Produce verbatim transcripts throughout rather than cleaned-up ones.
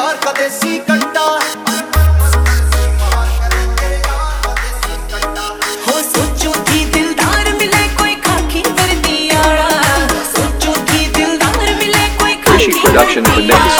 यार का देसी कट्टा। हो सोचो थी दिलदार मिले कोई खाकी वर्दी आला, सोचो थी दिलदार मिले कोई खाकी Production for next.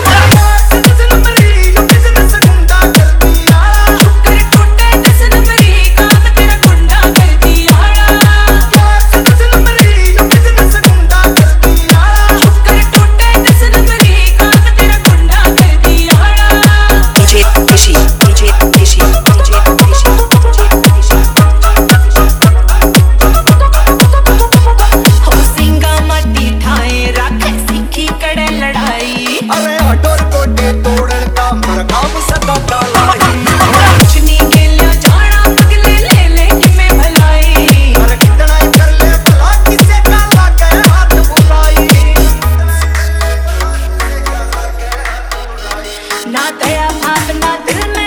अरे हटोर कोटे तोड़न का मर काम सदा डाला कुछ नहीं खेलिया जाना पगले ले ले कि मैं भलाई, अरे कितना ही कर ले भला किसे का लागे हाथ बुलाई। ना दया भाव ना दिल में